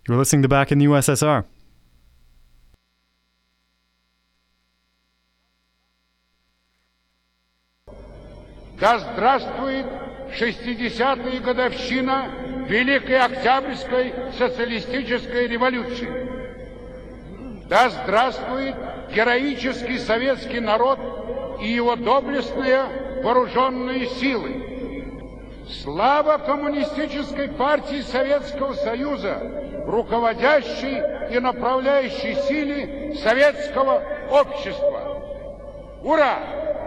You're listening to Back in the USSR. Да здравствует 60-я годовщина Великой Октябрьской социалистической революции! Да здравствует героический советский народ и его доблестные вооруженные силы! Слава Коммунистической партии Советского Союза, руководящей и направляющей силе советского общества! Ура!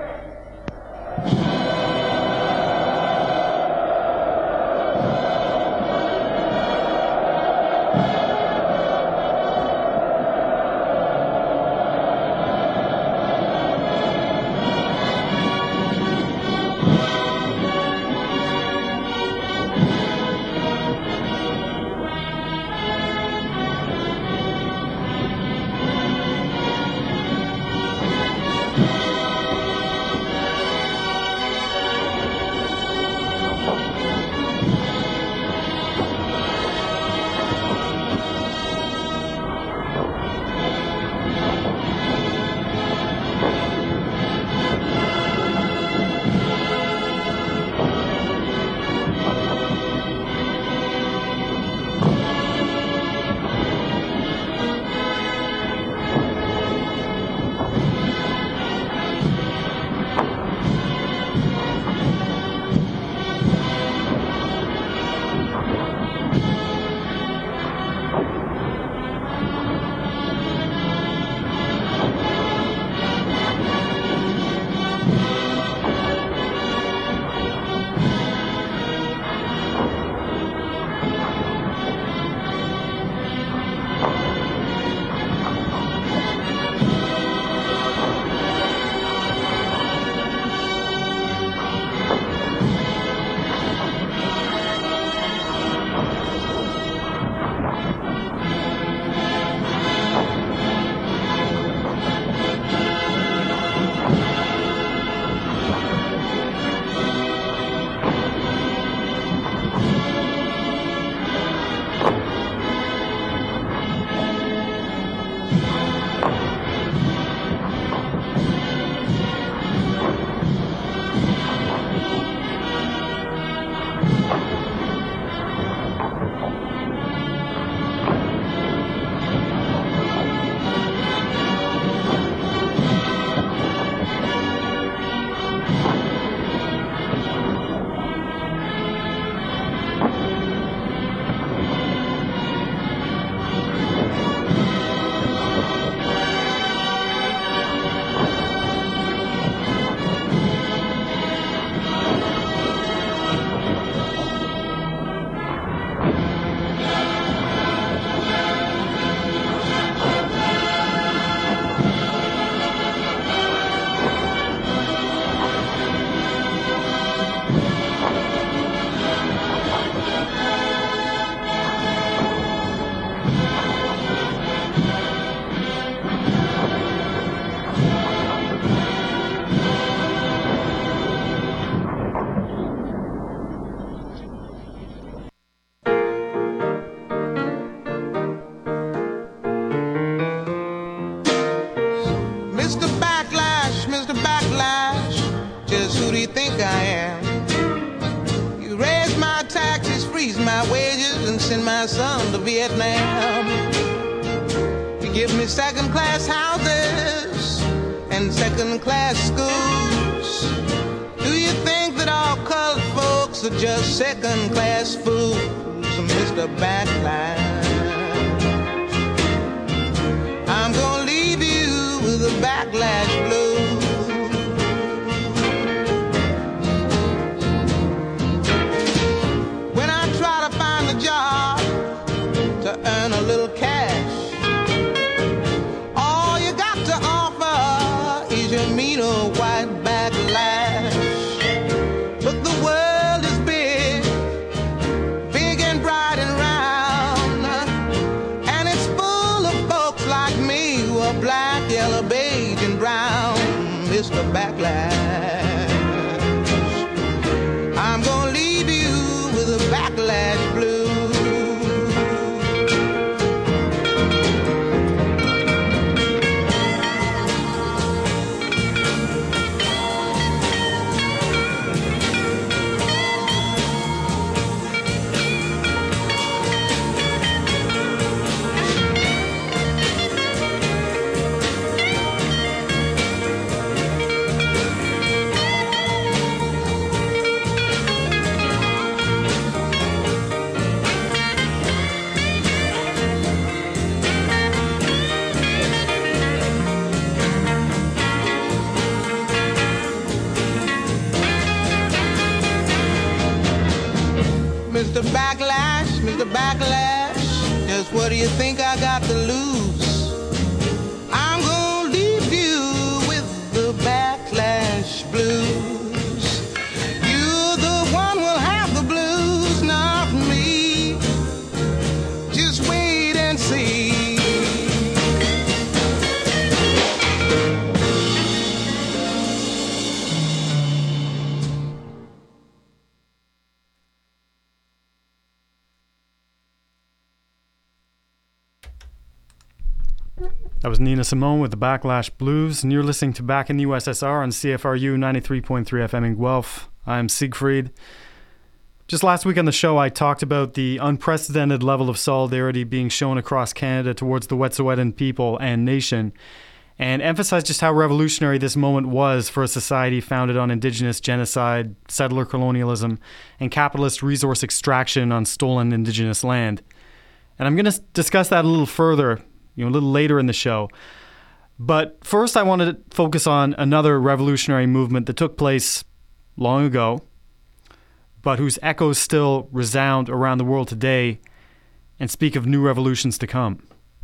Mr. Backlash, just who do you think I am? You raise my taxes, freeze my wages, and send my son to Vietnam. You give me second-class houses and second-class schools. Do you think that all colored folks are just second-class fools, Mr. Backlash? I'm gonna leave you with a backlash blue. When I try to find a job to earn a little cash, all you got to offer is your mean old white backlash. But the world is big, big and bright and round, and it's full of folks like me who are black, yellow, beige, and brown. Mr. Backlash, Mr. Backlash, just what do you think I got to lose? I'm gonna leave you with the backlash blues. You, the one, will have the blues, not me. Just wait and see. That was Nina Simone with the Backlash Blues, and you're listening to Back in the USSR on CFRU 93.3 FM in Guelph. I'm Siegfried. Just last week on the show, I talked about the unprecedented level of solidarity being shown across Canada towards the Wet'suwet'en people and nation, and emphasized just how revolutionary this moment was for a society founded on Indigenous genocide, settler colonialism, and capitalist resource extraction on stolen Indigenous land. And I'm going to discuss that a little further, a little later in the show. But first, I wanted to focus on another revolutionary movement that took place long ago, but whose echoes still resound around the world today and speak of new revolutions to come.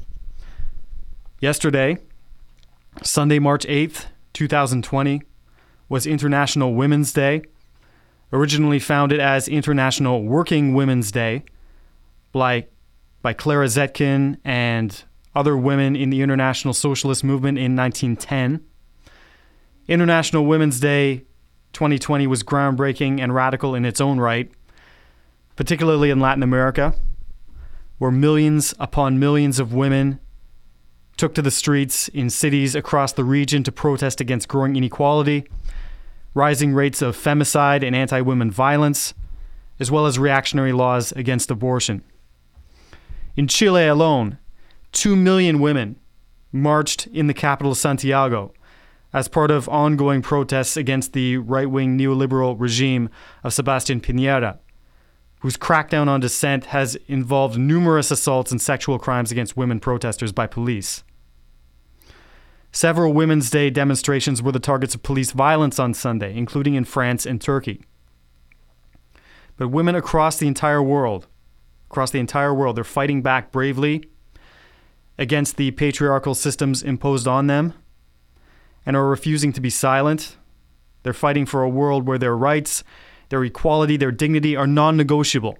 Yesterday, Sunday, March 8th, 2020, was International Women's Day, originally founded as International Working Women's Day by Clara Zetkin and other women in the International Socialist Movement in 1910. International Women's Day 2020 was groundbreaking and radical in its own right, particularly in Latin America, where millions upon millions of women took to the streets in cities across the region to protest against growing inequality, rising rates of femicide and anti-women violence, as well as reactionary laws against abortion. In Chile alone, 2 million women marched in the capital Santiago as part of ongoing protests against the right-wing neoliberal regime of Sebastián Piñera, whose crackdown on dissent has involved numerous assaults and sexual crimes against women protesters by police. Several Women's Day demonstrations were the targets of police violence on Sunday, including in France and Turkey. But women across the entire world, they're fighting back bravely against the patriarchal systems imposed on them and are refusing to be silent. They're fighting for a world where their rights, their equality, their dignity are non-negotiable.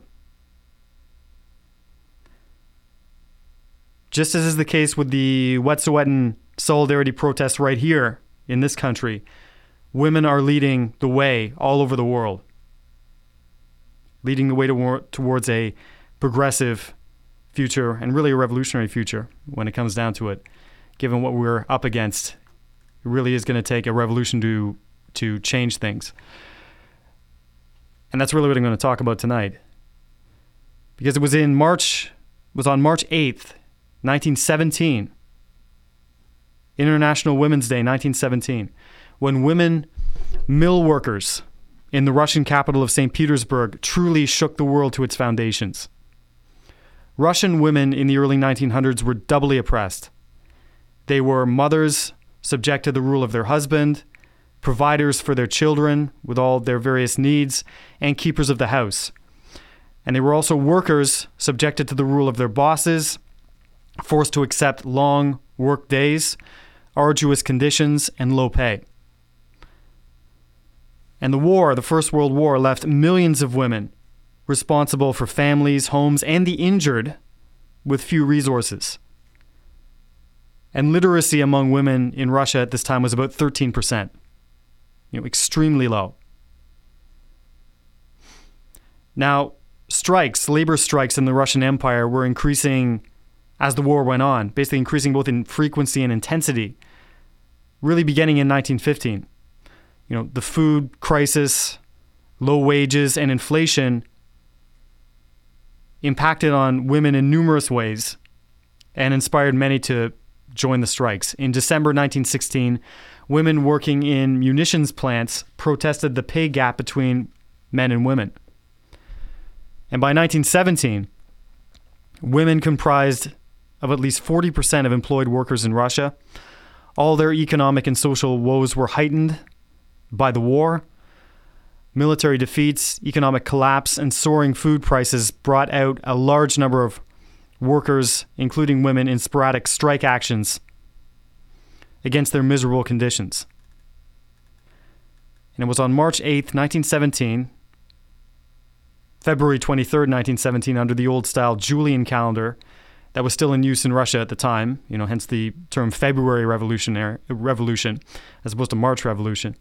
Just as is the case with the Wet'suwet'en solidarity protests right here in this country, women are leading the way all over the world, leading the way towards a progressive future, and really a revolutionary future when it comes down to it. Given what we're up against, it really is going to take a revolution to change things. And that's really what I'm going to talk about tonight. Because it was on March 8th, 1917, International Women's Day, 1917, when women mill workers in the Russian capital of St. Petersburg truly shook the world to its foundations. Russian women in the early 1900s were doubly oppressed. They were mothers subject to the rule of their husband, providers for their children with all their various needs, and keepers of the house. And they were also workers subjected to the rule of their bosses, forced to accept long work days, arduous conditions, and low pay. And the First World War, left millions of women responsible for families, homes, and the injured with few resources. And literacy among women in Russia at this time was about 13%. Extremely low. Now, labor strikes in the Russian Empire were increasing as the war went on, basically increasing both in frequency and intensity, really beginning in 1915. The food crisis, low wages, and inflation impacted on women in numerous ways and inspired many to join the strikes. In December 1916, women working in munitions plants protested the pay gap between men and women. And by 1917, women comprised of at least 40% of employed workers in Russia. All their economic and social woes were heightened by the war. Military defeats, economic collapse, and soaring food prices brought out a large number of workers, including women, in sporadic strike actions against their miserable conditions. And it was on March 8th, 1917, February 23rd, 1917, under the old-style Julian calendar that was still in use in Russia at the time, hence the term February Revolution as opposed to March Revolution.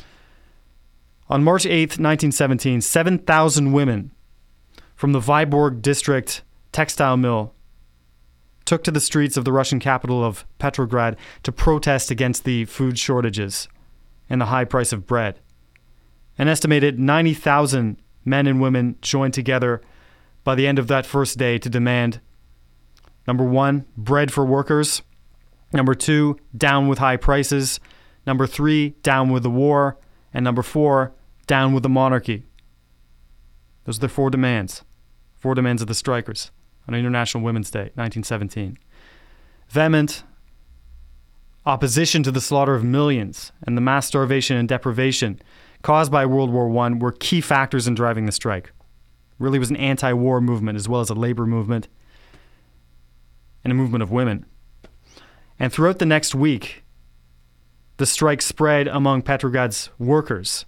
On March 8th, 1917, 7,000 women from the Vyborg district textile mill took to the streets of the Russian capital of Petrograd to protest against the food shortages and the high price of bread. An estimated 90,000 men and women joined together by the end of that first day to demand, number 1, bread for workers, number 2, down with high prices, number 3, down with the war, and number 4, down with the monarchy. Those are the 4 demands of the strikers on International Women's Day, 1917. Vehement opposition to the slaughter of millions and the mass starvation and deprivation caused by World War I were key factors in driving the strike. It really was an anti-war movement as well as a labor movement and a movement of women. And throughout the next week, the strike spread among Petrograd's workers.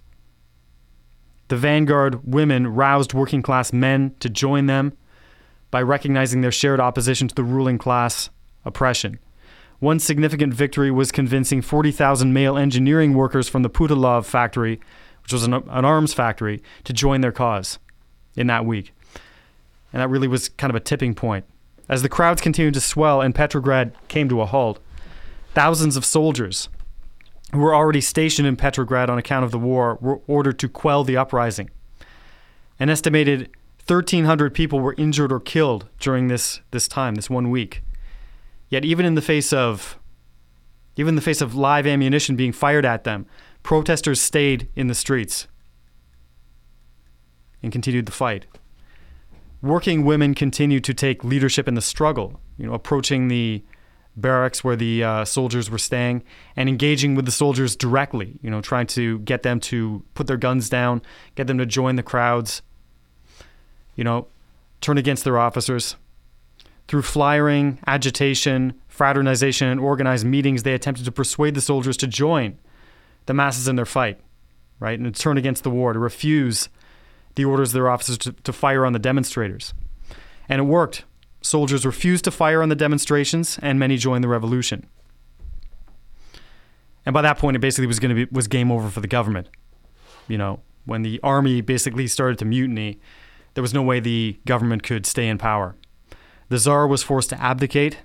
The vanguard women roused working class men to join them by recognizing their shared opposition to the ruling class oppression. One significant victory was convincing 40,000 male engineering workers from the Putilov factory, which was an arms factory, to join their cause in that week. And that really was kind of a tipping point. As the crowds continued to swell and Petrograd came to a halt, thousands of soldiers who were already stationed in Petrograd on account of the war were ordered to quell the uprising. An estimated 1,300 people were injured or killed during this 1 week. Yet even in the face of live ammunition being fired at them, protesters stayed in the streets and continued the fight. Working women continued to take leadership in the struggle, approaching the barracks where the soldiers were staying and engaging with the soldiers directly, trying to get them to put their guns down, get them to join the crowds, turn against their officers. Through flyering, agitation, fraternization, and organized meetings, they attempted to persuade the soldiers to join the masses in their fight, right? And to turn against the war, to refuse the orders of their officers to fire on the demonstrators. And it worked. Soldiers refused to fire on the demonstrations, and many joined the revolution. And by that point, it basically was game over for the government. When the army basically started to mutiny, there was no way the government could stay in power. The Tsar was forced to abdicate.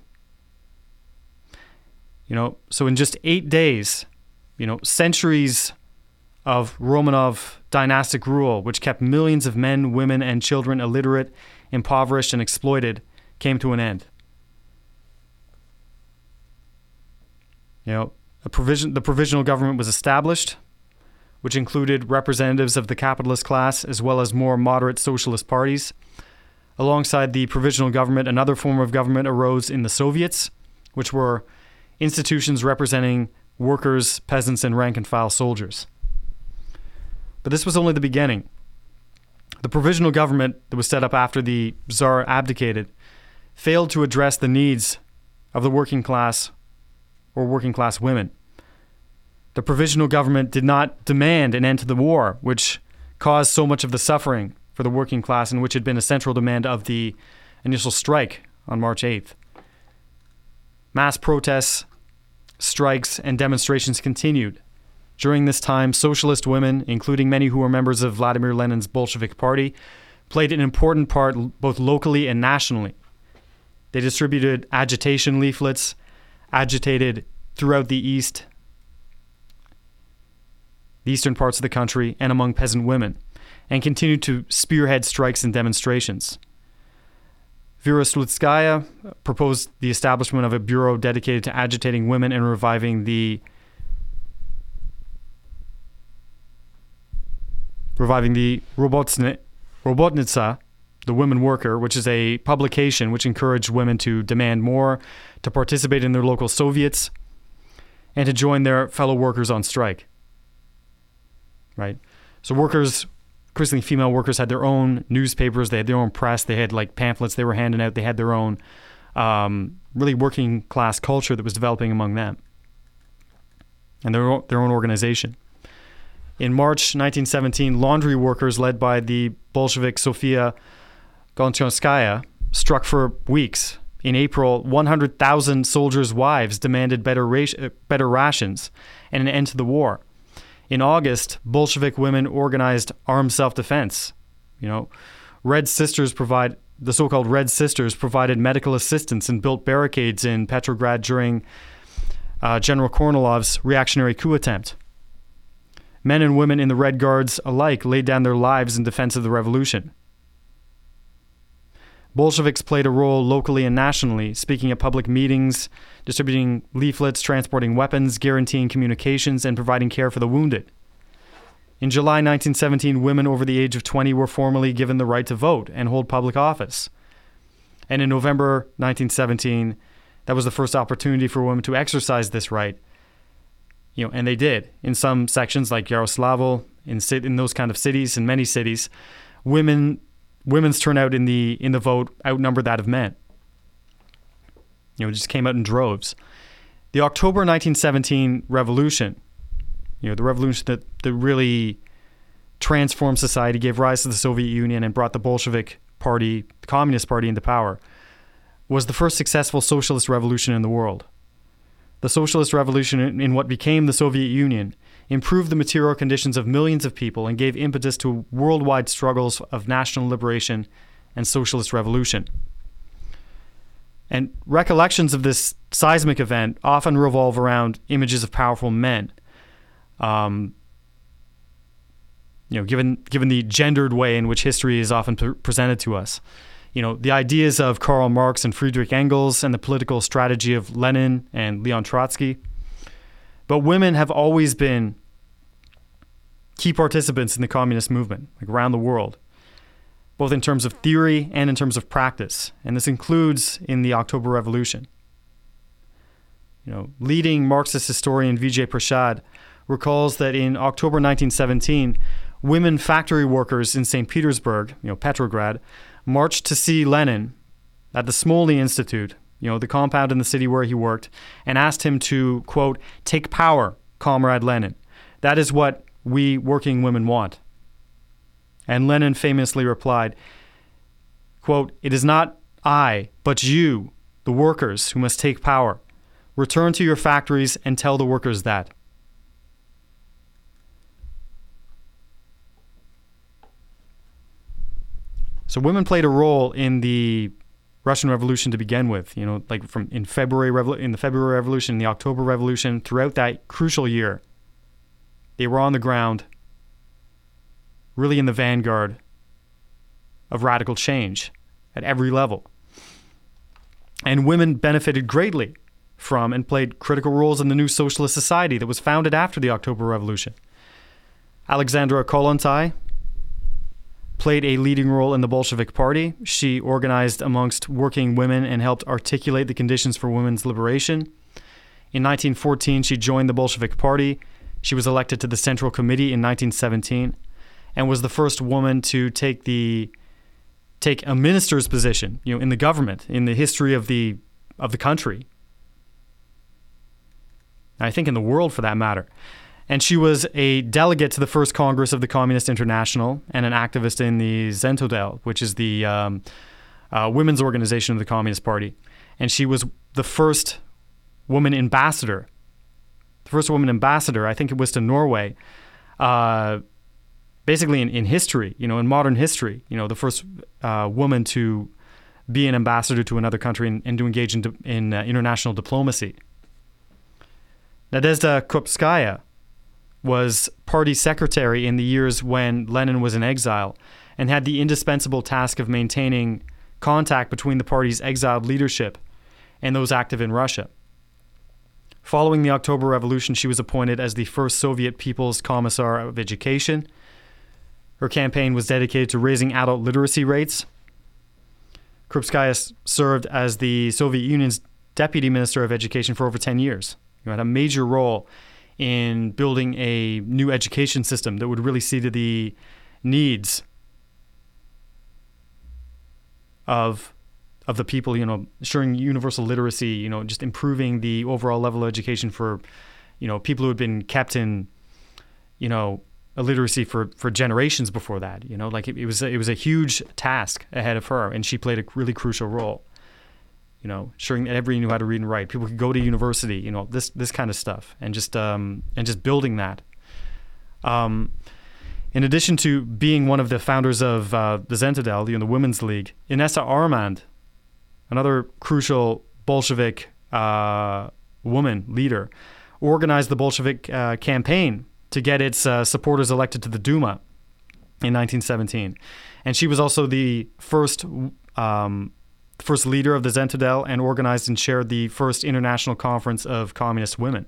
So in just 8 days, centuries of Romanov dynastic rule, which kept millions of men, women, and children illiterate, impoverished, and exploited, came to an end. The provisional government was established, which included representatives of the capitalist class as well as more moderate socialist parties. Alongside the provisional government, another form of government arose in the Soviets, which were institutions representing workers, peasants, and rank-and-file soldiers. But this was only the beginning. The provisional government that was set up after the Tsar abdicated failed to address the needs of the working class or working class women. The provisional government did not demand an end to the war, which caused so much of the suffering for the working class and which had been a central demand of the initial strike on March 8th. Mass protests, strikes, and demonstrations continued. During this time, socialist women, including many who were members of Vladimir Lenin's Bolshevik Party, played an important part both locally and nationally. They distributed agitation leaflets, agitated throughout the eastern parts of the country and among peasant women, and continued to spearhead strikes and demonstrations. Vera Slutskaya proposed the establishment of a bureau dedicated to agitating women and reviving the Robotnitsa, the Women Worker, which is a publication which encouraged women to demand more, to participate in their local Soviets, and to join their fellow workers on strike. Right? So workers increasingly female workers had their own newspapers, they had their own press, they had like pamphlets they were handing out, they had their own really working class culture that was developing among them and their own organization. In March 1917, laundry workers led by the Bolshevik Sofia Gonchonskaya struck for weeks. In April, 100,000 soldiers' wives demanded better rations and an end to the war. In August, Bolshevik women organized armed self-defense. The so-called Red Sisters provided medical assistance and built barricades in Petrograd during General Kornilov's reactionary coup attempt. Men and women in the Red Guards alike laid down their lives in defense of the revolution. Bolsheviks played a role locally and nationally, speaking at public meetings, distributing leaflets, transporting weapons, guaranteeing communications, and providing care for the wounded. In July 1917, women over the age of 20 were formally given the right to vote and hold public office. And in November 1917, that was the first opportunity for women to exercise this right. And they did. In some sections like Yaroslavl, in those kind of cities, in many cities, women's turnout in the vote outnumbered that of men. It just came out in droves. The October 1917 revolution, the revolution that really transformed society, gave rise to the Soviet Union and brought the Bolshevik Party, the Communist Party, into power, was the first successful socialist revolution in the world. The socialist revolution in what became the Soviet Union improved the material conditions of millions of people and gave impetus to worldwide struggles of national liberation and socialist revolution. And recollections of this seismic event often revolve around images of powerful men. Given the gendered way in which history is often presented to us. The ideas of Karl Marx and Friedrich Engels and the political strategy of Lenin and Leon Trotsky. But women have always been key participants in the communist movement, around the world, both in terms of theory and in terms of practice. And this includes in the October Revolution. Leading Marxist historian Vijay Prashad recalls that in October 1917, women factory workers in St. Petersburg, Petrograd, marched to see Lenin at the Smolny Institute, the compound in the city where he worked, and asked him to, quote, "Take power, Comrade Lenin. That is what we working women want." And Lenin famously replied, quote, "It is not I, but you, the workers, who must take power. Return to your factories and tell the workers that." So women played a role in the Russian Revolution to begin with, in the February Revolution, the October Revolution, throughout that crucial year. They were on the ground, really in the vanguard of radical change at every level. And women benefited greatly from and played critical roles in the new socialist society that was founded after the October Revolution. Alexandra Kollontai played a leading role in the Bolshevik Party. She organized amongst working women and helped articulate the conditions for women's liberation. In 1914, she joined the Bolshevik Party. She was elected to the Central Committee in 1917 and was the first woman to take a minister's position, in the government, in the history of the country. I think in the world, for that matter. And she was a delegate to the first Congress of the Communist International and an activist in the Zentodel, which is the women's organization of the Communist Party. And she was the first woman ambassador. The first woman ambassador, I think it was to Norway, basically in history, in modern history, the first woman to be an ambassador to another country and to engage in international diplomacy. Nadezhda Krupskaya was party secretary in the years when Lenin was in exile and had the indispensable task of maintaining contact between the party's exiled leadership and those active in Russia. Following the October Revolution, she was appointed as the first Soviet People's Commissar of Education. Her campaign was dedicated to raising adult literacy rates. Krupskaya served as the Soviet Union's Deputy Minister of Education for over 10 years. Had a major role in building a new education system that would really see to the needs of the people, ensuring universal literacy, just improving the overall level of education for, people who had been kept in, illiteracy for generations before that. It was a huge task ahead of her, and she played a really crucial role. Ensuring that everybody knew how to read and write, people could go to university, this kind of stuff, and just building that. In addition to being one of the founders of the Zentadel, the Women's League, Inessa Armand, another crucial Bolshevik woman leader, organized the Bolshevik campaign to get its supporters elected to the Duma in 1917. And she was also the first leader of the Zentadel and organized and chaired the first international conference of communist women.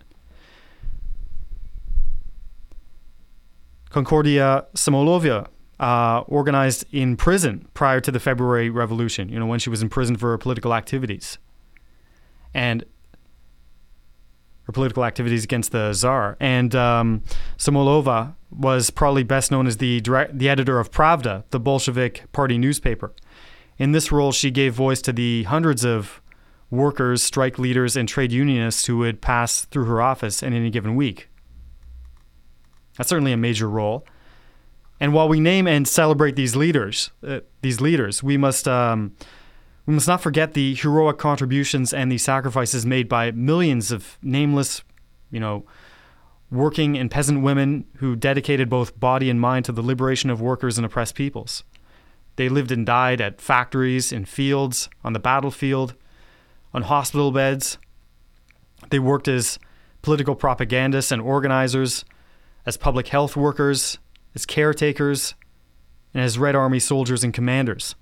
Concordia Samoilova organized in prison prior to the February Revolution, when she was in prison for political activities. And her political activities against the Tsar. And Samoilova was probably best known as the editor of Pravda, the Bolshevik party newspaper. In this role, she gave voice to the hundreds of workers, strike leaders, and trade unionists who would pass through her office in any given week. That's certainly a major role. And while we name and celebrate these leaders, we must not forget the heroic contributions and the sacrifices made by millions of nameless, working and peasant women who dedicated both body and mind to the liberation of workers and oppressed peoples. They lived and died at factories, in fields, on the battlefield, on hospital beds. They worked as political propagandists and organizers, as public health workers, as caretakers, and as Red Army soldiers and commanders.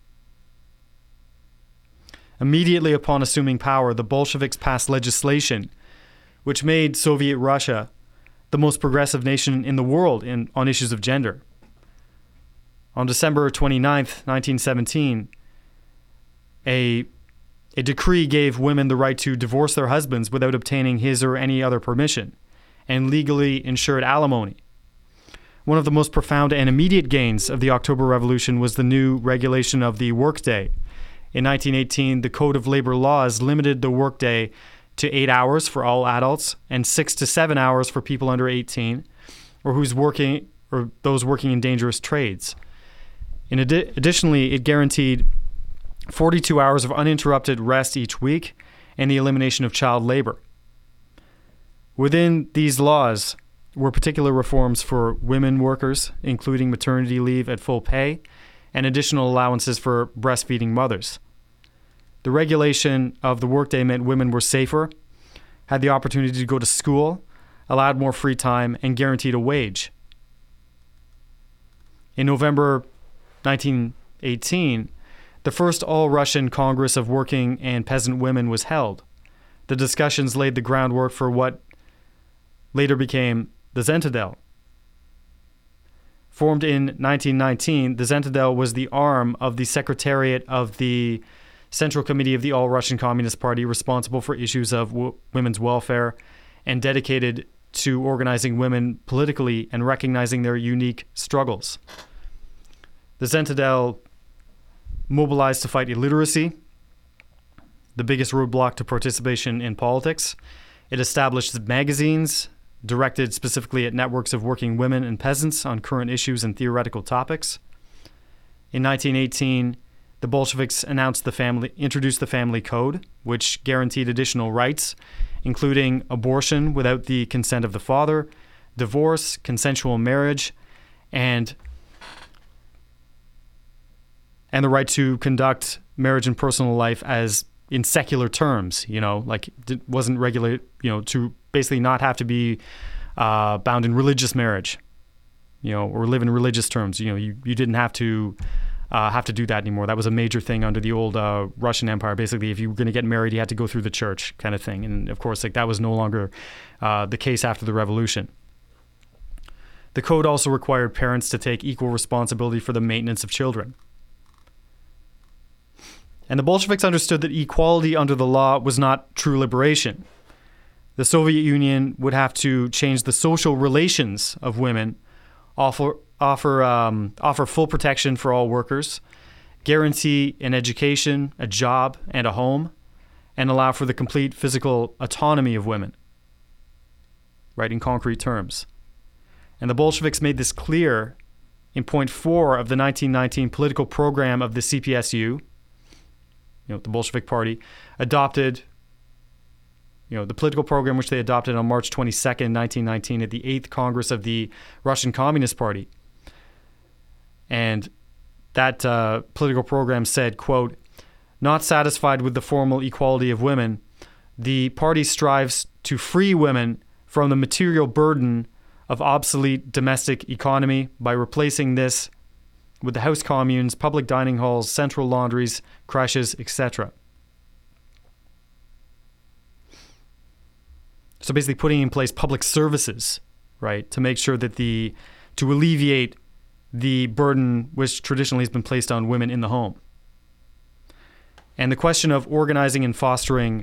Immediately upon assuming power, the Bolsheviks passed legislation which made Soviet Russia the most progressive nation in the world on issues of gender. On December 29th, 1917, a decree gave women the right to divorce their husbands without obtaining his or any other permission, and legally ensured alimony. One of the most profound and immediate gains of the October Revolution was the new regulation of the workday. In 1918, the Code of Labor Laws limited the workday to 8 hours for all adults and 6 to 7 hours for people under 18 or those working in dangerous trades. Additionally, it guaranteed 42 hours of uninterrupted rest each week and the elimination of child labor. Within these laws were particular reforms for women workers, including maternity leave at full pay and additional allowances for breastfeeding mothers. The regulation of the workday meant women were safer, had the opportunity to go to school, allowed more free time, and guaranteed a wage. In November 1918, the first All-Russian Congress of Working and Peasant Women was held. The discussions laid the groundwork for what later became the Zentadel. Formed in 1919, the Zentadel was the arm of the Secretariat of the Central Committee of the All-Russian Communist Party, responsible for issues of women's welfare and dedicated to organizing women politically and recognizing their unique struggles. The Zentadel mobilized to fight illiteracy, the biggest roadblock to participation in politics. It established magazines directed specifically at networks of working women and peasants on current issues and theoretical topics. In 1918, the Bolsheviks introduced the Family Code, which guaranteed additional rights, including abortion without the consent of the father, divorce, consensual marriage, and the right to conduct marriage and personal life as in secular terms, it wasn't regulated, to basically not have to be bound in religious marriage, or live in religious terms. You didn't have to do that anymore. That was a major thing under the old Russian Empire. Basically, if you were going to get married, you had to go through the church kind of thing. And of course, that was no longer the case after the revolution. The code also required parents to take equal responsibility for the maintenance of children. And the Bolsheviks understood that equality under the law was not true liberation. The Soviet Union would have to change the social relations of women, offer offer full protection for all workers, guarantee an education, a job, and a home, and allow for the complete physical autonomy of women, right, in concrete terms. And the Bolsheviks made this clear in point 4 of the 1919 political program of the CPSU, the Bolshevik Party, adopted, the political program which they adopted on March 22nd, 1919 at the 8th Congress of the Russian Communist Party. And that political program said, quote, "Not satisfied with the formal equality of women, the party strives to free women from the material burden of obsolete domestic economy by replacing this with the house communes, public dining halls, central laundries, creches, etc." So basically putting in place public services, right, to make sure that to alleviate the burden which traditionally has been placed on women in the home. And the question of organizing and fostering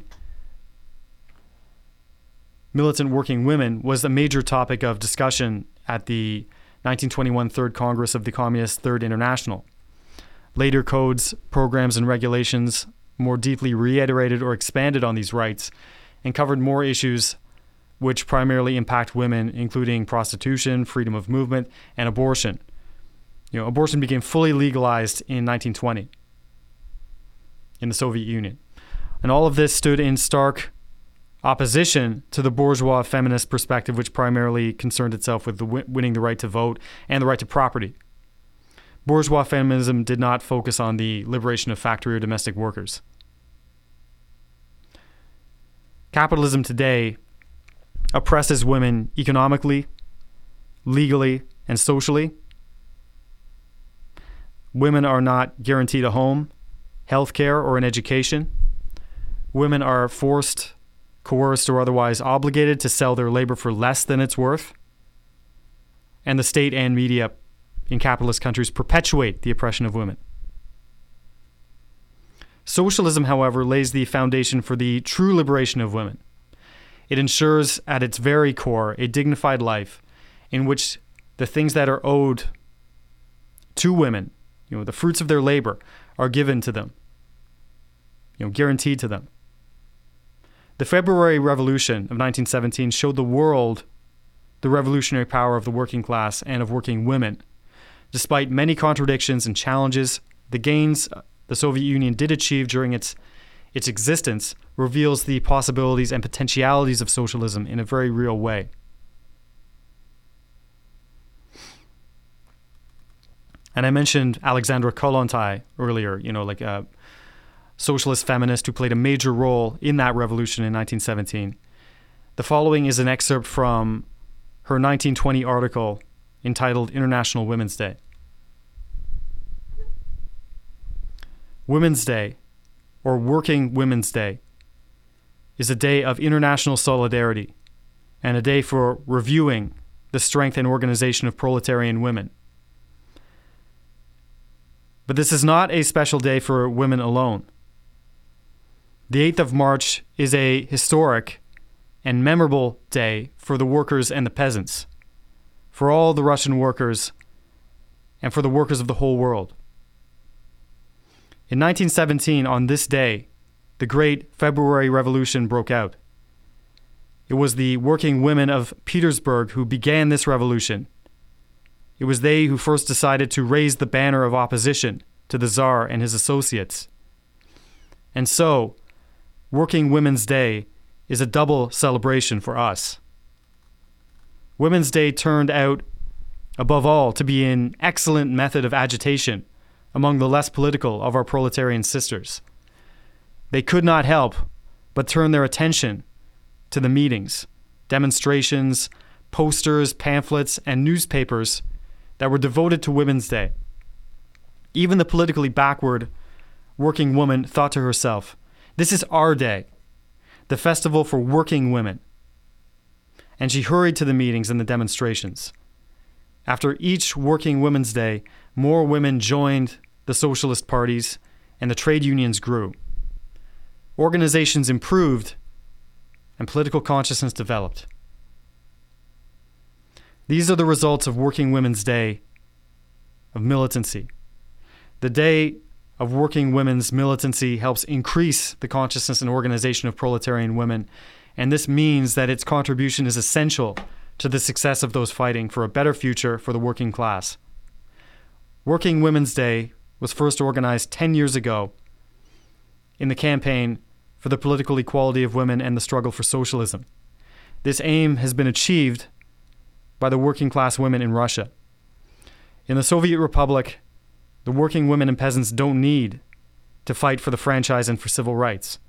militant working women was a major topic of discussion at the 1921 Third Congress of the Communist Third International. Later codes, programs, and regulations more deeply reiterated or expanded on these rights and covered more issues which primarily impact women, including prostitution, freedom of movement, and abortion. Abortion became fully legalized in 1920 in the Soviet Union. And all of this stood in stark opposition to the bourgeois feminist perspective, which primarily concerned itself with winning the right to vote and the right to property. Bourgeois feminism did not focus on the liberation of factory or domestic workers. Capitalism today oppresses women economically, legally, and socially. Women are not guaranteed a home, health care, or an education. Women are forced, coerced, or otherwise obligated to sell their labor for less than it's worth. And the state and media in capitalist countries perpetuate the oppression of women. Socialism, however, lays the foundation for the true liberation of women. It ensures at its very core a dignified life in which the things that are owed to women, the fruits of their labor, are given to them, guaranteed to them. The February Revolution of 1917 showed the world the revolutionary power of the working class and of working women. Despite many contradictions and challenges, the gains the Soviet Union did achieve during its existence reveals the possibilities and potentialities of socialism in a very real way. And I mentioned Alexandra Kollontai earlier, like a socialist feminist who played a major role in that revolution in 1917. The following is an excerpt from her 1920 article entitled International Women's Day. Women's Day, or Working Women's Day, is a day of international solidarity and a day for reviewing the strength and organization of proletarian women. But this is not a special day for women alone. The 8th of March is a historic and memorable day for the workers and the peasants, for all the Russian workers, and for the workers of the whole world. In 1917, on this day, the Great February Revolution broke out. It was the working women of Petersburg who began this revolution. It was they who first decided to raise the banner of opposition to the Tsar and his associates. And so, Working Women's Day is a double celebration for us. Women's Day turned out, above all, to be an excellent method of agitation among the less political of our proletarian sisters. They could not help but turn their attention to the meetings, demonstrations, posters, pamphlets, and newspapers that were devoted to Women's Day. Even the politically backward working woman thought to herself, "This is our day, the festival for working women." And she hurried to the meetings and the demonstrations. After each Working Women's Day, more women joined the socialist parties and the trade unions grew. Organizations improved and political consciousness developed. These are the results of Working Women's Day of militancy. The Day of Working Women's Militancy helps increase the consciousness and organization of proletarian women, and this means that its contribution is essential to the success of those fighting for a better future for the working class. Working Women's Day was first organized 10 years ago in the campaign for the political equality of women and the struggle for socialism. This aim has been achieved by the working class women in Russia. In the Soviet Republic, the working women and peasants don't need to fight for the franchise and for civil rights.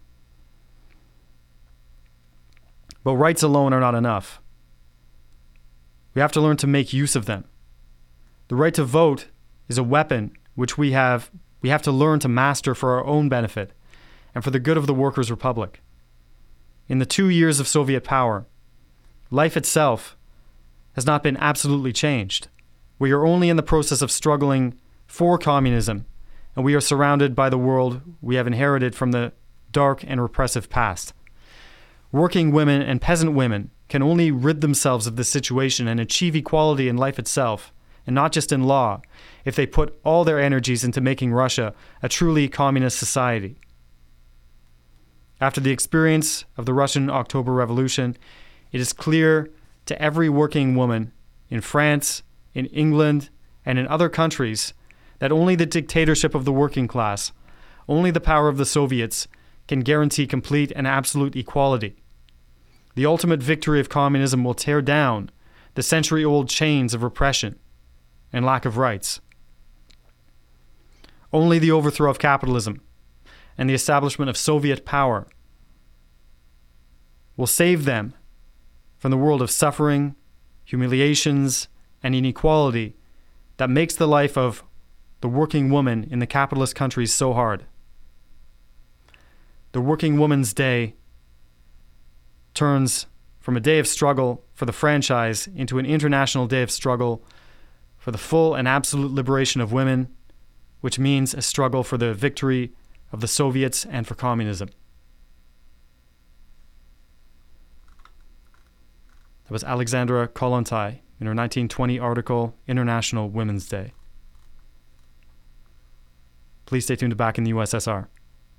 But rights alone are not enough. We have to learn to make use of them. The right to vote is a weapon which we have to learn to master for our own benefit and for the good of the workers' republic. In the 2 years of Soviet power, life itself has not been absolutely changed. We are only in the process of struggling for communism, and we are surrounded by the world we have inherited from the dark and repressive past. Working women and peasant women can only rid themselves of this situation and achieve equality in life itself, and not just in law, if they put all their energies into making Russia a truly communist society. After the experience of the Russian October Revolution, it is clear to every working woman in France, in England, and in other countries that only the dictatorship of the working class, only the power of the Soviets, can guarantee complete and absolute equality. The ultimate victory of communism will tear down the century-old chains of repression and lack of rights. Only the overthrow of capitalism and the establishment of Soviet power will save them from the world of suffering, humiliations, and inequality that makes the life of the working woman in the capitalist countries so hard. The Working Woman's Day turns from a day of struggle for the franchise into an international day of struggle for the full and absolute liberation of women, which means a struggle for the victory of the Soviets and for communism. That was Alexandra Kollontai in her 1920 article, International Women's Day. Please stay tuned to Back in the USSR.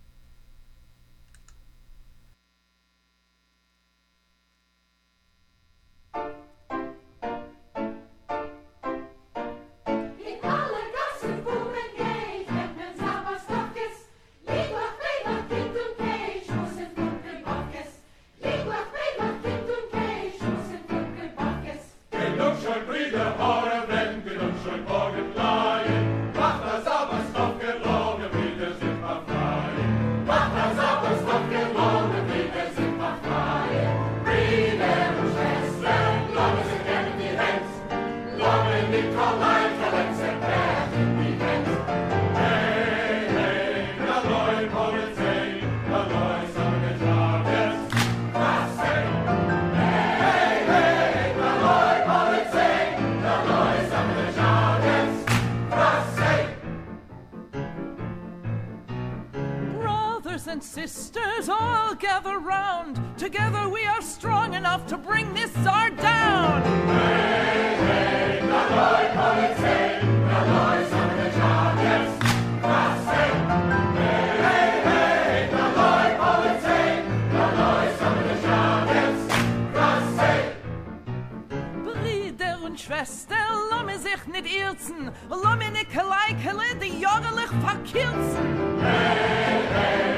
And sisters all gather round. Together we are strong enough to bring this Tsar down. Hey, hey, Naloi Politsay, Naloi Samajavets, Krasay. Hey, hey, Naloi Politsay, Naloi Samajavets, Krasay. Brüder und Schwestern, lass mich sich nicht irzen, lass mich nicht gleich die jahrlich verkürzen. Hey, hey.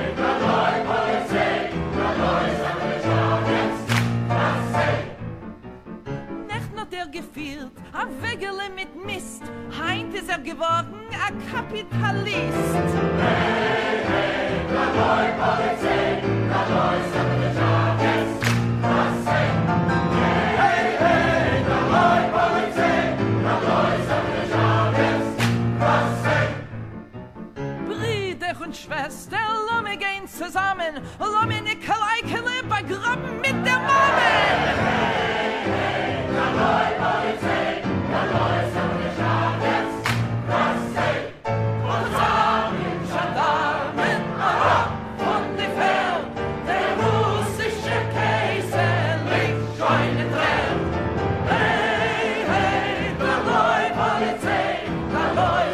Nicht nur der gefühlt, a Wegele mit Mist, heint ist geworden, a Kapitalist. Hey, hey, Naloi Polizei, Naloi Samajavets, Krasay. Hey, hey, Naloi Polizei, Naloi Samajavets, Krasay. Brüder und Schwestern, gehen zusammen, lass mich nicht gleich begraben mit der Mammen. Hey, hey, Naloi Polizei, Naloi Samajavets, Krasay. Zusammen, Gendarmen, herab von die Feld, der russische Kaiser liegt schon in Trend. Hey, hey, Naloi Polizei, Naloi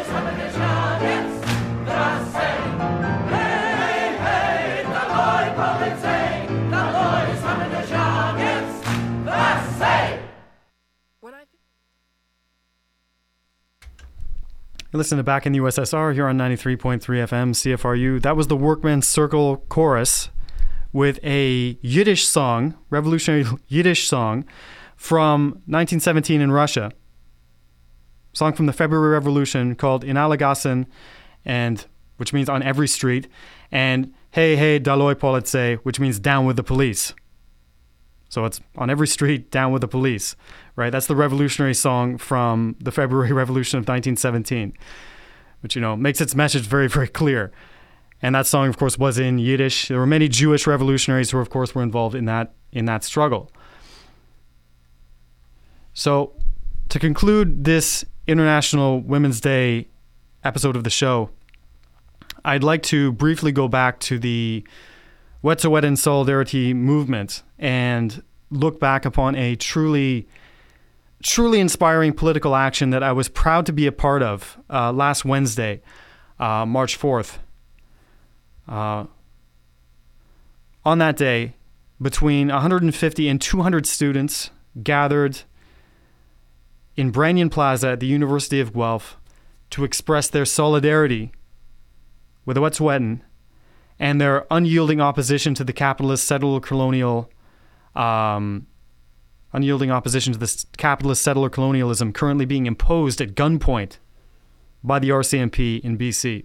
You listen to Back in the USSR here on 93.3 FM CFRU. That was the Workmen's Circle Chorus with a Yiddish song, revolutionary Yiddish song from 1917 in Russia. Song from the February Revolution called In alle Gassen, and which means on every street, and Hey Hey Daloi Politsey, which means down with the police. So it's on every street, down with the police, right? That's the revolutionary song from the February Revolution of 1917, which, makes its message very, very clear. And that song, of course, was in Yiddish. There were many Jewish revolutionaries who, of course, were involved in that struggle. So to conclude this International Women's Day episode of the show, I'd like to briefly go back to the Wet'suwet'en Solidarity movement and look back upon a truly inspiring political action that I was proud to be a part of last Wednesday, March 4th. On that day, between 150 and 200 students gathered in Branyan Plaza at the University of Guelph to express their solidarity with the Wet'suwet'en and their unyielding opposition to the capitalist settler colonialism currently being imposed at gunpoint by the RCMP in BC.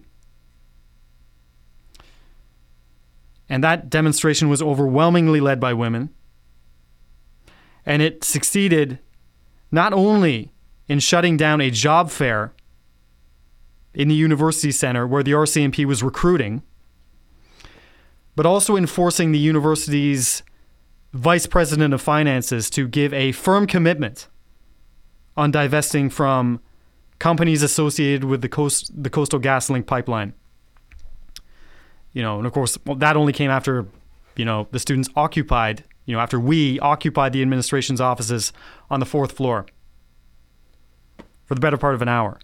And that demonstration was overwhelmingly led by women. And it succeeded not only in shutting down a job fair in the university center where the RCMP was recruiting, but also in forcing the university's vice president of finances to give a firm commitment on divesting from companies associated with the Coastal GasLink pipeline. And of course, that only came after, the students occupied, after we occupied the administration's offices on the 4th floor for the better part of an hour.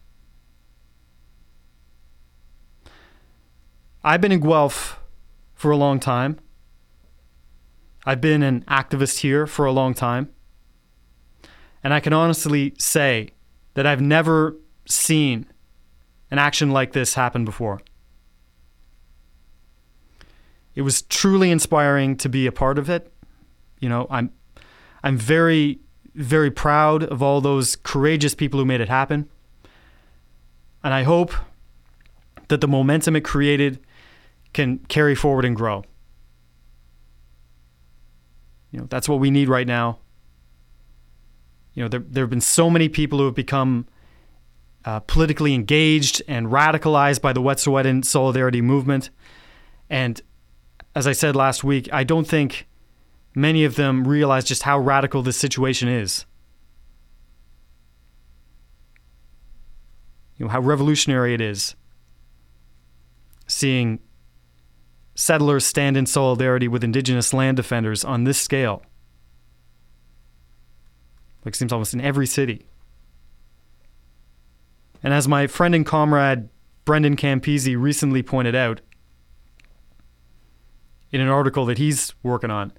I've been in Guelph for a long time. I've been an activist here for a long time. And I can honestly say that I've never seen an action like this happen before. It was truly inspiring to be a part of it. I'm very, very proud of all those courageous people who made it happen. And I hope that the momentum it created can carry forward and grow. That's what we need right now. There have been so many people who have become politically engaged and radicalized by the Wet'suwet'en Solidarity movement. And as I said last week, I don't think many of them realize just how radical this situation is. How revolutionary it is seeing settlers stand in solidarity with indigenous land defenders on this scale. Like it seems almost in every city. And as my friend and comrade Brendan Campisi recently pointed out in an article that he's working on,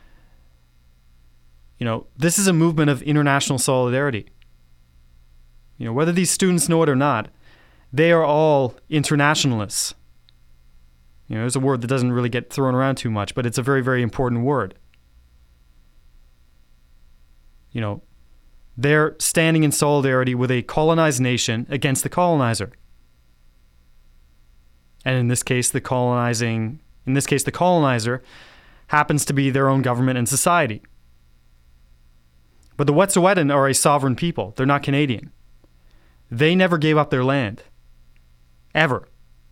this is a movement of international solidarity. Whether these students know it or not, they are all internationalists. There's a word that doesn't really get thrown around too much, but it's a very, very important word. They're standing in solidarity with a colonized nation against the colonizer. And in this case, the colonizer happens to be their own government and society. But the Wet'suwet'en are a sovereign people. They're not Canadian. They never gave up their land. Ever.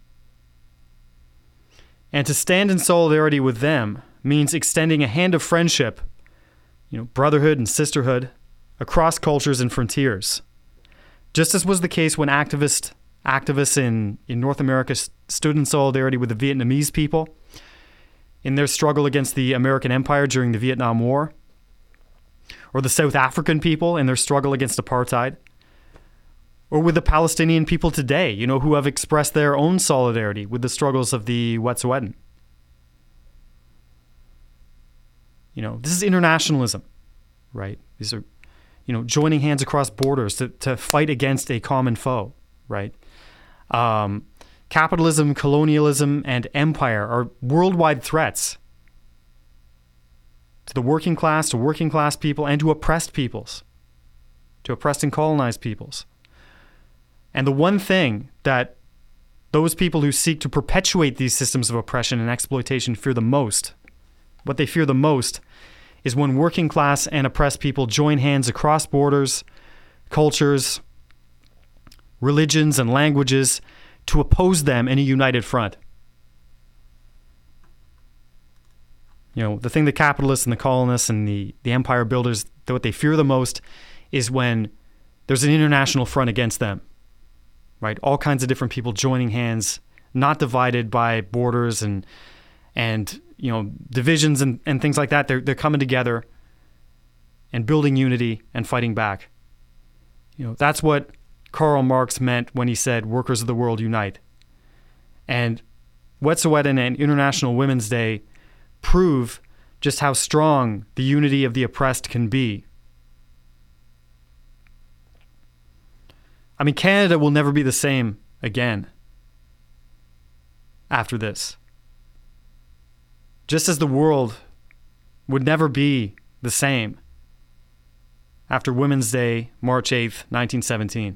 And to stand in solidarity with them means extending a hand of friendship, brotherhood and sisterhood across cultures and frontiers. Just as was the case when activists in North America stood in solidarity with the Vietnamese people in their struggle against the American Empire during the Vietnam War, or the South African people in their struggle against apartheid, or with the Palestinian people today, who have expressed their own solidarity with the struggles of the Wet'suwet'en. This is internationalism, right? These are, joining hands across borders to fight against a common foe, right? Capitalism, colonialism, and empire are worldwide threats to the working class, to working class people, and to oppressed peoples, to oppressed and colonized peoples. And the one thing that those people who seek to perpetuate these systems of oppression and exploitation fear the most, what they fear the most, is when working class and oppressed people join hands across borders, cultures, religions, and languages to oppose them in a united front. You know, the thing the capitalists and the colonists and the empire builders, what they fear the most is when there's an international front against them, right? All kinds of different people joining hands, not divided by borders and you know, divisions and things like that. They're coming together and building unity and fighting back. You know, that's what Karl Marx meant when he said, "Workers of the world, unite." And Wet'suwet'en and International Women's Day prove just how strong the unity of the oppressed can be. I mean, Canada will never be the same again after this. Just as the world would never be the same after Women's Day, March 8th, 1917.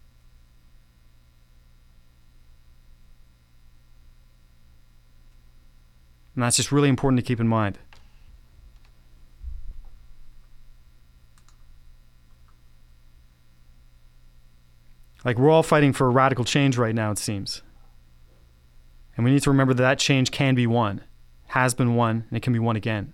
And that's just really important to keep in mind. Like, we're all fighting for a radical change right now, it seems. And we need to remember that that change can be won, has been won, and it can be won again.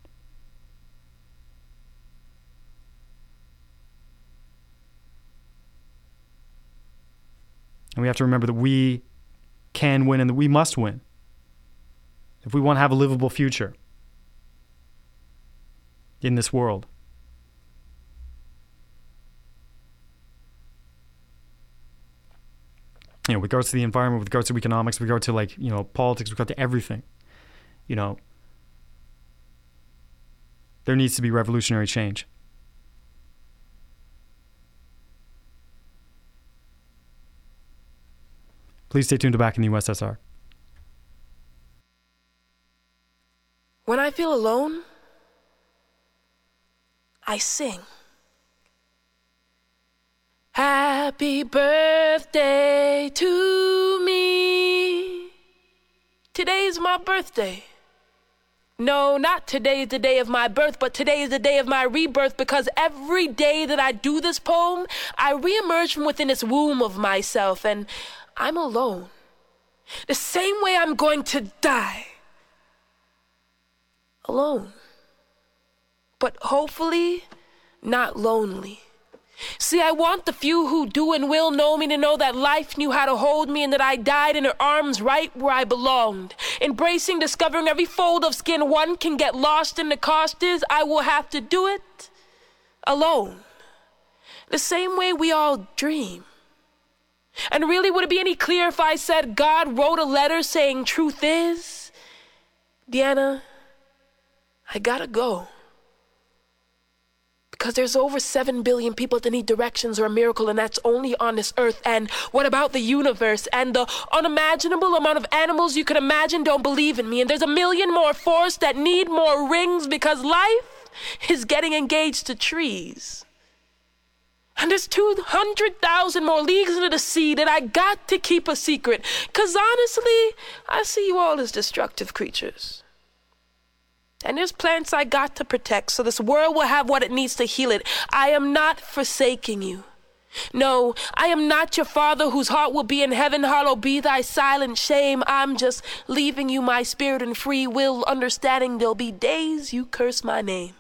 And we have to remember that we can win and that we must win if we want to have a livable future in this world. You know, with regards to the environment, with regards to economics, with regard to, like, you know, politics, with regard to everything, you know, there needs to be revolutionary change. Please stay tuned to Back in the USSR. When I feel alone, I sing. Happy birthday to me. Today's my birthday. No, not today is the day of my birth, but today is the day of my rebirth, because every day that I do this poem, I reemerge from within this womb of myself, and I'm alone. The same way I'm going to die. Alone. But hopefully, not lonely. See, I want the few who do and will know me to know that life knew how to hold me and that I died in her arms right where I belonged. Embracing, discovering every fold of skin one can get lost in. The cost is I will have to do it alone. The same way we all dream. And really, would it be any clearer if I said God wrote a letter saying truth is, Deanna, I gotta go. Because there's over 7 billion people that need directions or a miracle, and that's only on this earth. And what about the universe? And the unimaginable amount of animals you can imagine don't believe in me. And there's 1 million more forests that need more rings because life is getting engaged to trees. And there's 200,000 more leagues into the sea that I got to keep a secret. Because honestly, I see you all as destructive creatures. And there's plants I got to protect so this world will have what it needs to heal it. I am not forsaking you. No, I am not your father whose heart will be in heaven. Hallowed be thy silent shame. I'm just leaving you my spirit and free will, understanding there'll be days you curse my name.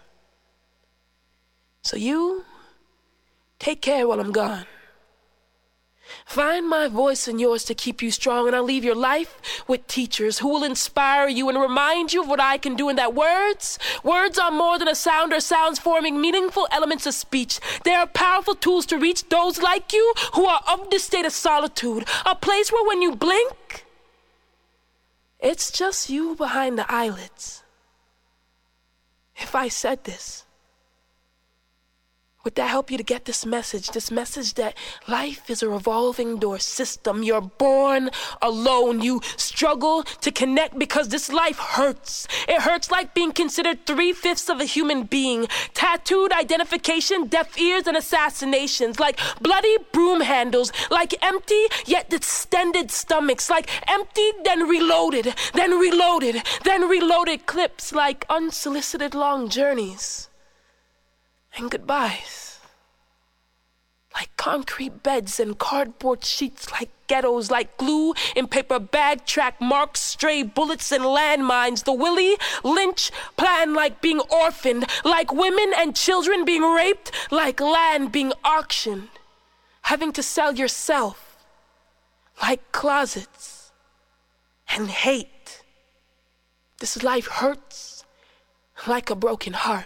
So you take care while I'm gone. Find my voice and yours to keep you strong, and I'll leave your life with teachers who will inspire you and remind you of what I can do, and that words are more than a sound or sounds forming meaningful elements of speech. They are powerful tools to reach those like you who are of this state of solitude, a place where when you blink, it's just you behind the eyelids. If I said this, Would that help you to get this message that life is a revolving door system? You're born alone. You struggle to connect because this life hurts. It hurts like being considered 3/5 of a human being. Tattooed identification, deaf ears, and assassinations. Like bloody broom handles. Like empty yet distended stomachs. Like emptied, then reloaded, then reloaded, then reloaded clips. Like unsolicited long journeys. And goodbyes. Like concrete beds and cardboard sheets, like ghettos, like glue in paper bag, track marks, stray bullets and landmines. The Willie Lynch plan, like being orphaned, like women and children being raped, like land being auctioned, having to sell yourself, like closets and hate. This life hurts like a broken heart.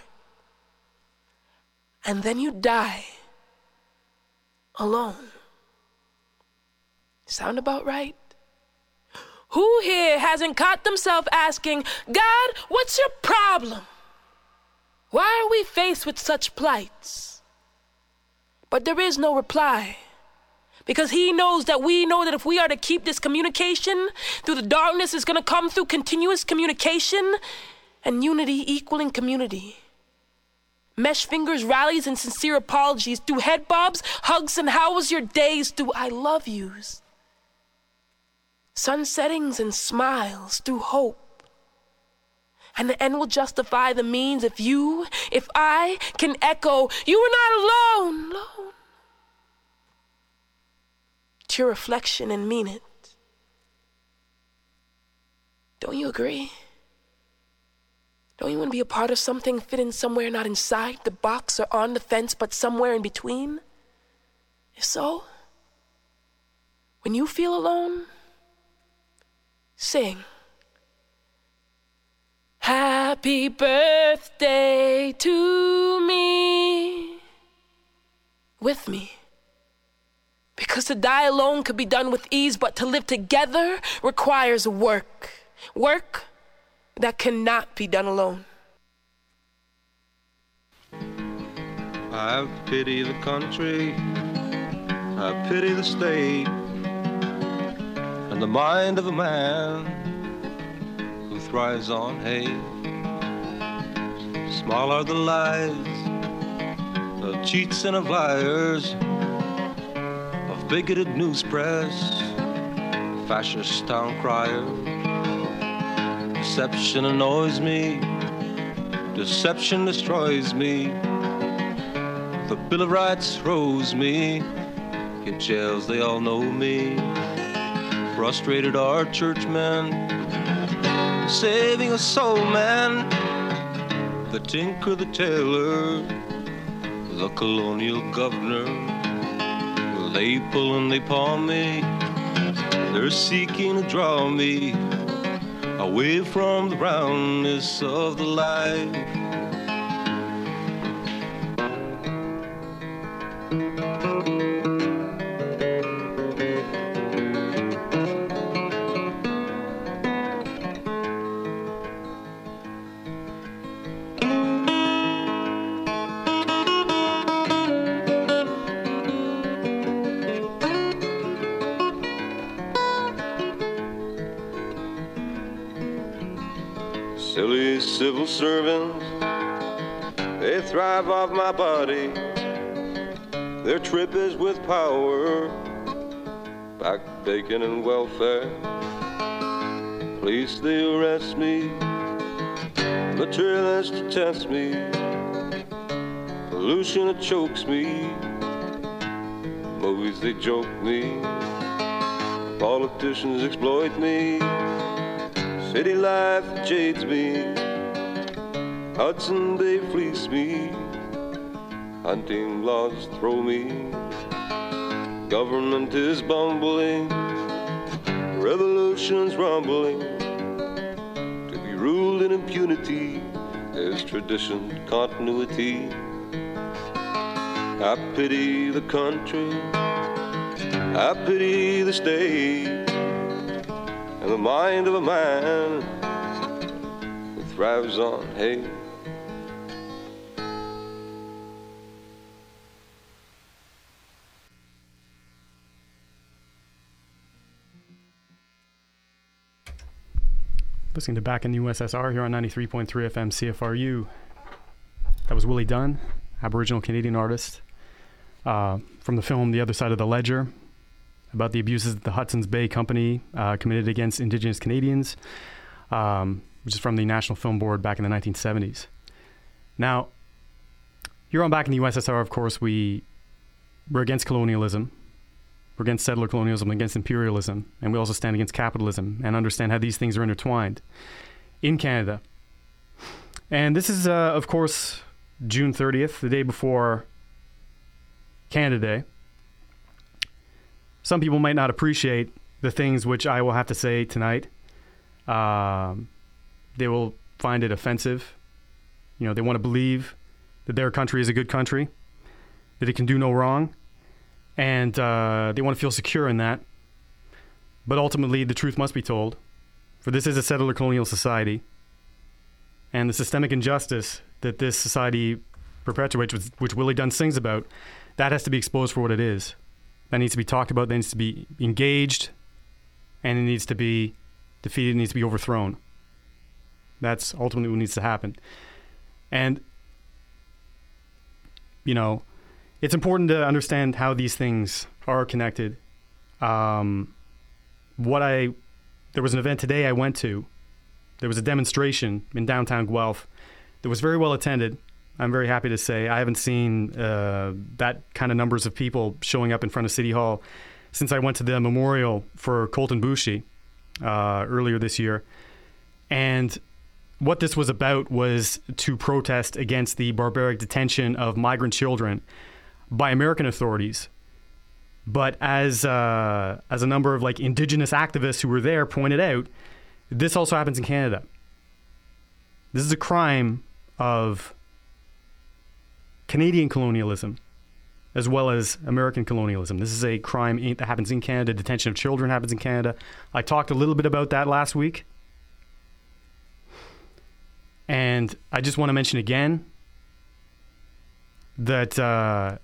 And then you die alone. Sound about right? Who here hasn't caught themselves asking, God, what's your problem? Why are we faced with such plights? But there is no reply. Because he knows that we know that if we are to keep this communication through the darkness, it's going to come through continuous communication and unity equaling community. Mesh fingers, rallies, and sincere apologies. Through head bobs, hugs, and how was your days? Through I love yous. Sun settings and smiles. Through hope. And the end will justify the means if I can echo, you were not alone. To your reflection and mean it. Don't you agree? Don't you want to be a part of something fitting somewhere not inside the box or on the fence, but somewhere in between? If so, when you feel alone, sing. Happy birthday to me. With me. Because to die alone could be done with ease, but to live together requires work. Work that cannot be done alone. I pity the country, I pity the state, and the mind of a man who thrives on hate. Small are the lies of cheats and of liars, of bigoted news press, fascist town criers. Deception annoys me, deception destroys me. The Bill of Rights throws me, in jails they all know me. Frustrated are churchmen, saving a soul man. The tinker, the tailor, the colonial governor. They pull and they palm me, they're seeking to draw me away from the roundness of the life. Silly civil servants, they thrive off my body. Their trip is with power, back bacon and welfare. Police, they arrest me, materialists test me, pollution, it chokes me, movies, they joke me, politicians exploit me. City life jades me, Hudson Bay fleece me, hunting laws throw me, government is bumbling, revolution's rumbling, to be ruled in impunity, there's tradition, continuity. I pity the country, I pity the state, and the mind of a man who thrives on hate. Listening to Back in the USSR here on 93.3 FM CFRU. That was Willie Dunn, Aboriginal Canadian artist, from the film The Other Side of the Ledger, about the abuses that the Hudson's Bay Company committed against Indigenous Canadians, which is from the National Film Board back in the 1970s. Now, here on Back in the USSR, of course, we're against colonialism. We're against settler colonialism, against imperialism, and we also stand against capitalism and understand how these things are intertwined in Canada. And this is, of course, June 30th, the day before Canada Day. Some people might not appreciate the things which I will have to say tonight. They will find it offensive. You know, they want to believe that their country is a good country, that it can do no wrong. And they want to feel secure in that. But ultimately, the truth must be told. For this is a settler colonial society. And the systemic injustice that this society perpetuates, which Willie Dunn sings about, that has to be exposed for what it is. That needs to be talked about. That needs to be engaged. And it needs to be defeated. It needs to be overthrown. That's ultimately what needs to happen. And, you know, it's important to understand how these things are connected. There was an event today I went to. There was a demonstration in downtown Guelph that was very well attended. I'm very happy to say I haven't seen that kind of numbers of people showing up in front of City Hall since I went to the memorial for Colton Boushie earlier this year. And what this was about was to protest against the barbaric detention of migrant children by American authorities. But as a number of like indigenous activists who were there pointed out, this also happens in Canada. This is a crime of Canadian colonialism as well as American colonialism. This is a crime that happens in Canada. Detention of children happens in Canada. I talked a little bit about that last week. And I just want to mention again that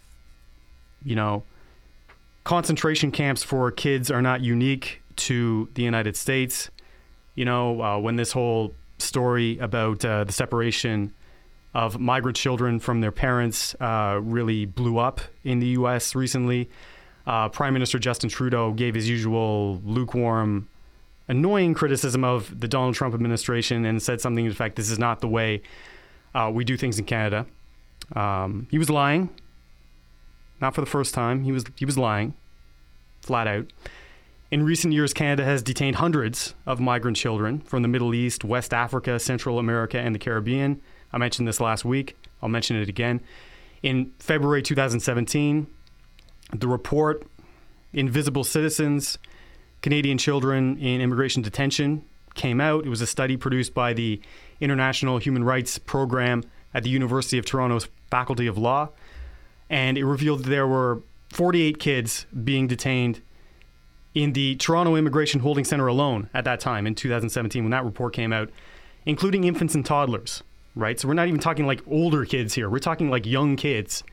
concentration camps for kids are not unique to the United States. When this whole story about the separation of migrant children from their parents really blew up in the U.S. recently, Prime Minister Justin Trudeau gave his usual lukewarm, annoying criticism of the Donald Trump administration and said something to the effect, this is not the way we do things in Canada. He was lying. Not for the first time. He was lying, flat out. In recent years, Canada has detained hundreds of migrant children from the Middle East, West Africa, Central America, and the Caribbean. I mentioned this last week. I'll mention it again. In February 2017, the report, Invisible Citizens, Canadian Children in Immigration Detention, came out. It was a study produced by the International Human Rights Program at the University of Toronto's Faculty of Law. And it revealed that there were 48 kids being detained in the Toronto Immigration Holding Centre alone at that time in 2017 when that report came out, including infants and toddlers, right? So we're not even talking like older kids here. We're talking like young kids,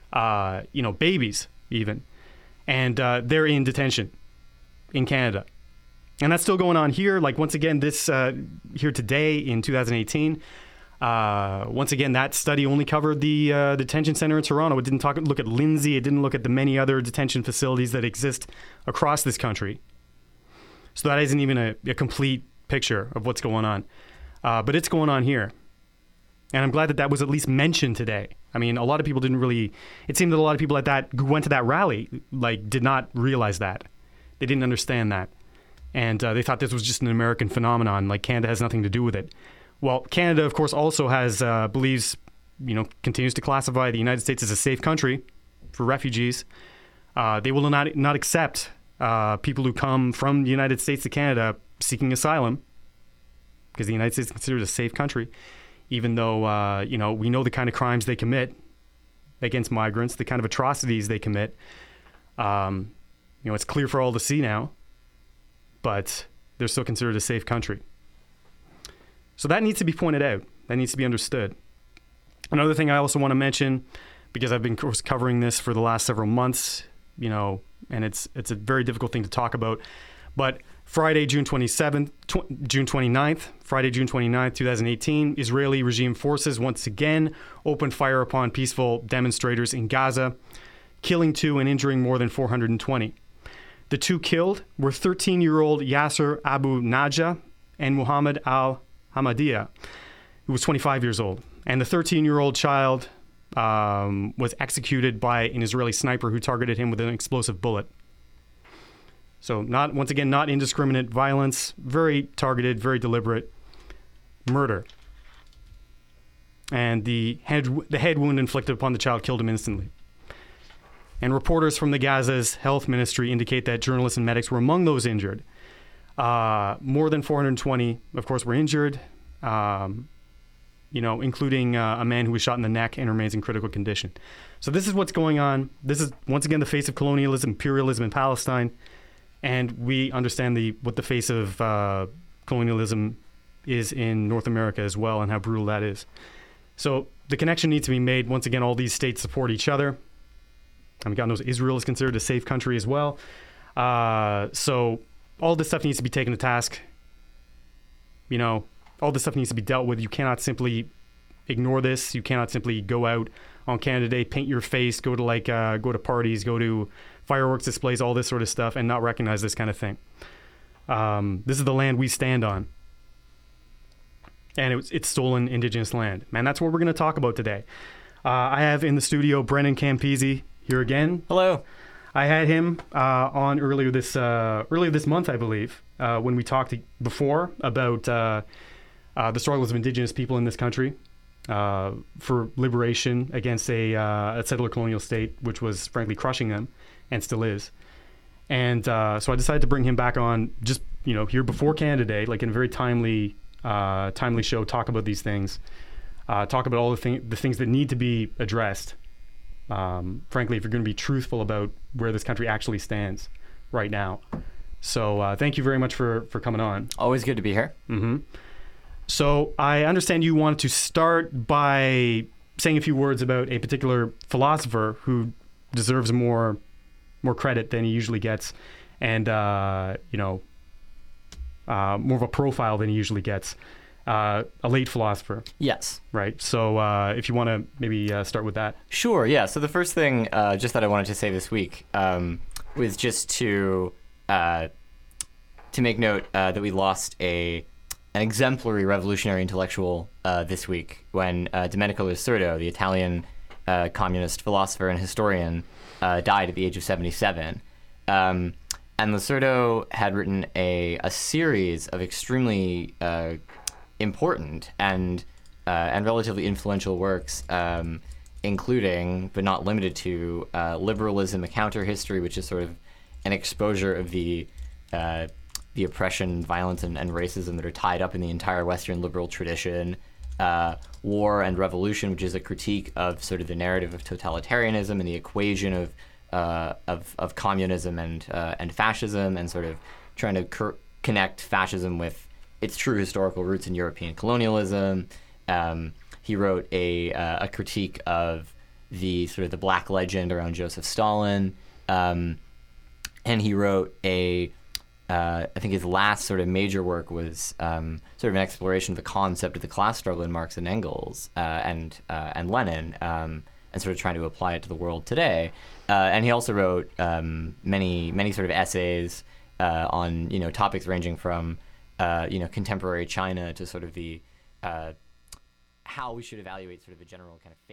babies even. And they're in detention in Canada. And that's still going on here. Like, once again, this here today in 2018, once again, that study only covered the detention center in Toronto. It didn't look at Lindsay. It didn't look at the many other detention facilities that exist across this country. So that isn't even a complete picture of what's going on. But it's going on here. And I'm glad that was at least mentioned today. I mean, a lot of people it seemed that a lot of people who went to that rally, did not realize that. They didn't understand that. And they thought this was just an American phenomenon, like Canada has nothing to do with it. Well, Canada, of course, also continues to classify the United States as a safe country for refugees. They will not accept people who come from the United States to Canada seeking asylum, because the United States is considered a safe country, even though, we know the kind of crimes they commit against migrants, the kind of atrocities they commit. It's clear for all to see now, but they're still considered a safe country. So that needs to be pointed out. That needs to be understood. Another thing I also want to mention, because I've been covering this for the last several months, and it's a very difficult thing to talk about, but Friday, June 29th, 2018, Israeli regime forces once again opened fire upon peaceful demonstrators in Gaza, killing 2 and injuring more than 420. The 2 killed were 13-year-old Yasser Abu Najah and Muhammad al-Hamadiyah, who was 25 years old. And the 13-year-old child was executed by an Israeli sniper who targeted him with an explosive bullet. So not indiscriminate violence, very targeted, very deliberate murder. And the head wound inflicted upon the child killed him instantly. And reporters from the Gaza's health ministry indicate that journalists and medics were among those injured. More than 420, of course, were injured, including a man who was shot in the neck and remains in critical condition. So this is what's going on. This is, once again, the face of colonialism, imperialism in Palestine. And we understand what the face of colonialism is in North America as well, and how brutal that is. So the connection needs to be made. Once again, all these states support each other. I mean, God knows Israel is considered a safe country as well. So all this stuff needs to be taken to task. All this stuff needs to be dealt with. You cannot simply ignore this. You cannot simply go out on Canada Day, paint your face, go to parties, go to fireworks displays, all this sort of stuff, and not recognize this kind of thing. This is the land we stand on. And it's stolen indigenous land. Man, that's what we're going to talk about today. I have in the studio Brennan Campisi here again. Hello. I had him on earlier this month, I believe, when we talked before about the struggles of indigenous people in this country for liberation against a settler colonial state, which was frankly crushing them and still is. And so I decided to bring him back on just, here before Canada Day, like in a very timely show, talk about these things, talk about all the things that need to be addressed. Frankly, if you're going to be truthful about where this country actually stands right now. So thank you very much for coming on. Always good to be here. Mm-hmm. So I understand you wanted to start by saying a few words about a particular philosopher who deserves more credit than he usually gets, and more of a profile than he usually gets. A late philosopher. Yes. Right. So if you want to maybe start with that. Sure. Yeah. So the first thing just that I wanted to say this week was just to make note that we lost an exemplary revolutionary intellectual this week when Domenico Lacerda, the Italian communist philosopher and historian, died at the age of 77. And Lacerda had written a series of extremely important and relatively influential works, including, but not limited to, Liberalism, a Counter-History, which is sort of an exposure of the oppression, violence, and racism that are tied up in the entire Western liberal tradition. War and Revolution, which is a critique of sort of the narrative of totalitarianism and the equation of communism and fascism, and sort of trying to connect fascism with its true historical roots in European colonialism. He wrote a critique of the sort of the black legend around Joseph Stalin, and he wrote I think his last sort of major work was sort of an exploration of the concept of the class struggle in Marx and Engels and Lenin, and sort of trying to apply it to the world today. And he also wrote many sort of essays on topics ranging from contemporary China to sort of the how we should evaluate sort of the general kind of